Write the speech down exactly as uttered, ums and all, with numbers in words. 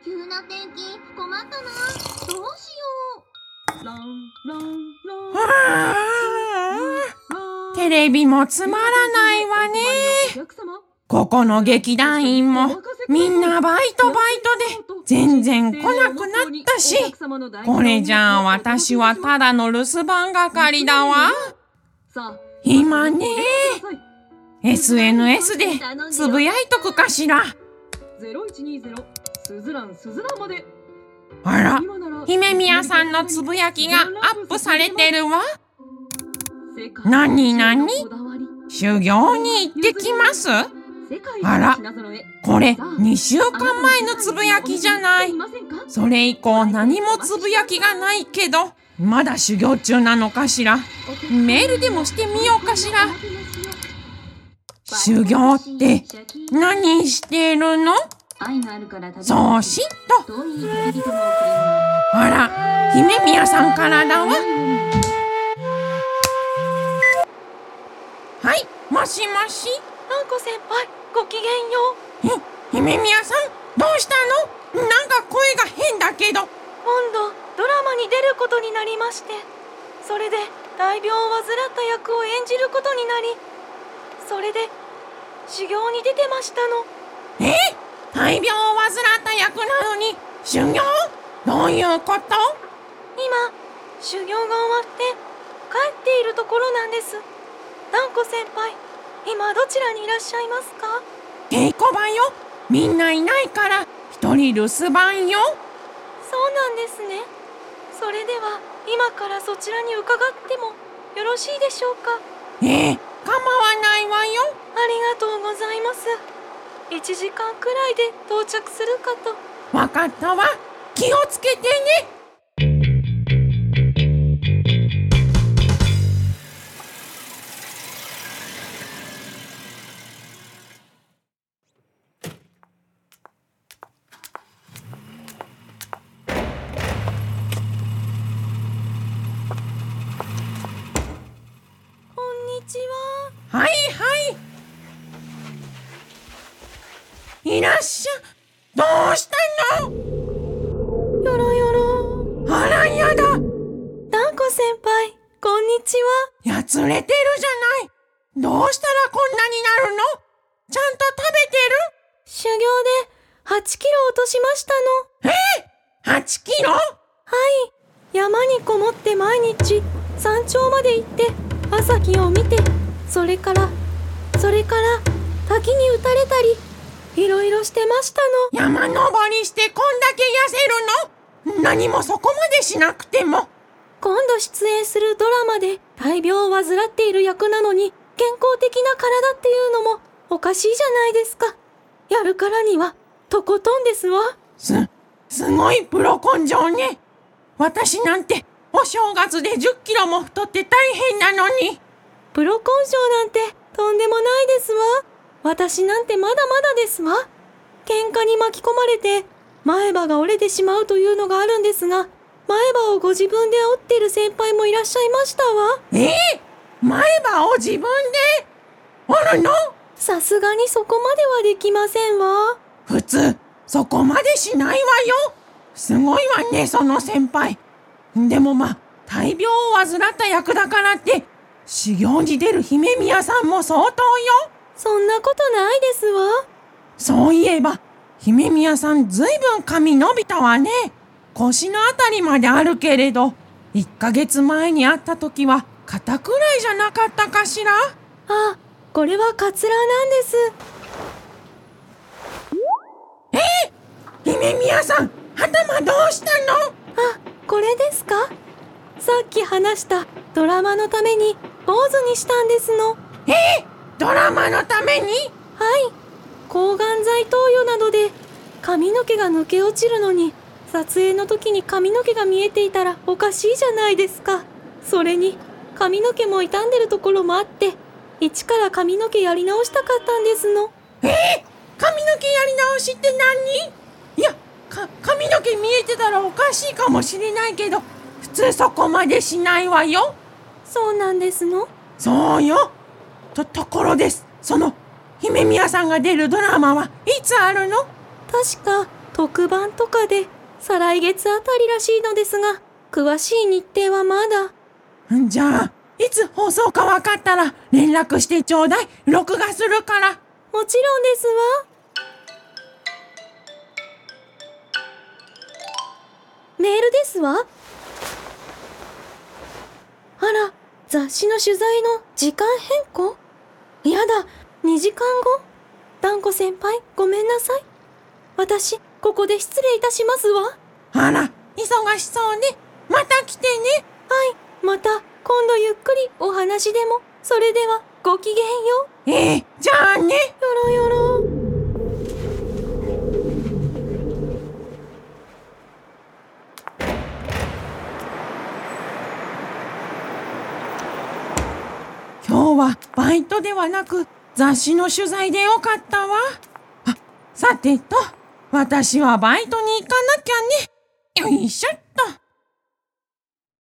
急な天気困ったな。どうしよう。ランランラン。 はあ、テレビもつまらないわね。ここの劇団員もみんなバイトバイトで全然来なくなったし、これじゃあ私はただの留守番係だわ。今ね、エスエヌエス でつぶやいとくかしら。あら、姫宮さんのつぶやきがアップされてるわ。なになに、修行に行ってきます？あら、これにしゅうかんまえのつぶやきじゃない。それ以降何もつぶやきがないけど、まだ修行中なのかしら。メールでもしてみようかしら。修行って何してるの？そうしっと。あら、姫宮さんからだわ。はい、もしもし。 蘭子先輩、ごきげんよう。ひ、姫宮さん、どうしたの？なんか声が変だけど。 今度ドラマに出ることになりまして、それで大病を患った役を演じることになり、それで修行に出てましたの。 え？大病を患った役なのに修行？どういうこと？ 今修行が終わって帰っているところなんです。蘭子先輩、今どちらにいらっしゃいますか？ 稽古場よ。みんないないから一人留守番よ。 そうなんですね。それでは今からそちらに伺ってもよろしいでしょうか？ ええ、構わないわよ。 ありがとうございます。いちじかんくらいで到着するかと。 わかったわ。気をつけてね。はいはい。いらっしゃ。どうしたの？ よろよろ。 あらやだ。蘭子先輩、こんにちは。 やつれてるじゃない。どうしたらこんなになるの？ちゃんと食べてる？ 修行ではちキロ落としましたの。え？はちキロ？ はい。山にこもって毎日山頂まで行って朝日を見て、それからそれから滝に打たれたりいろいろしてましたの。 山登りしてこんだけ痩せるの？何もそこまでしなくても。 今度出演するドラマで大病を患っている役なのに健康的な体っていうのもおかしいじゃないですか。やるからにはとことんですわ。 す、すごいプロ根性ね。私なんてお正月でじゅっキロも太って大変なのに。 プロ根性なんてとんでもないですわ。私なんてまだまだですわ。喧嘩に巻き込まれて前歯が折れてしまうというのがあるんですが、前歯をご自分で折っている先輩もいらっしゃいましたわ。 えー、前歯を自分で折るの？ さすがにそこまではできませんわ。 普通そこまでしないわよ。すごいわね、その先輩。でもまあ、大病を患った役だからって修行に出る姫宮さんも相当よ。 そんなことないですわ。 そういえば姫宮さんずいぶん髪伸びたわね。腰のあたりまであるけれど、いっかげつまえに会った時は肩くらいじゃなかったかしら。 あ、これはカツラなんです。 えー、姫宮さん、頭どうしたの？ あ、これですか？さっき話したドラマのために坊主にしたんですの。 えー、ドラマのために？ はい。抗がん剤投与などで髪の毛が抜け落ちるのに、撮影の時に髪の毛が見えていたらおかしいじゃないですか。それに髪の毛も傷んでるところもあって、一から髪の毛やり直したかったんですの。 えー、髪の毛やり直しって何？いや、か髪の毛見えてたらおかしいかもしれないけど、普通そこまでしないわよ。 そうなんですの？ そうよ。と、ところです。その姫宮さんが出るドラマはいつあるの？ 確か特番とかで再来月あたりらしいのですが、詳しい日程はまだ。 じゃあ、いつ放送か分かったら連絡してちょうだい。録画するから。 もちろんですわ。メールですわ。あら、雑誌の取材の時間変更？やだ、にじかんご。団子先輩、ごめんなさい。私、ここで失礼いたしますわ。 あら、忙しそうね。また来てね。 はい、また今度ゆっくりお話でも。それではごきげんよう。 ええ、じゃあね。 よろよろ。 今日はバイトではなく雑誌の取材でよかったわ。あ、さてと、私はバイトに行かなきゃね。よいしょっと。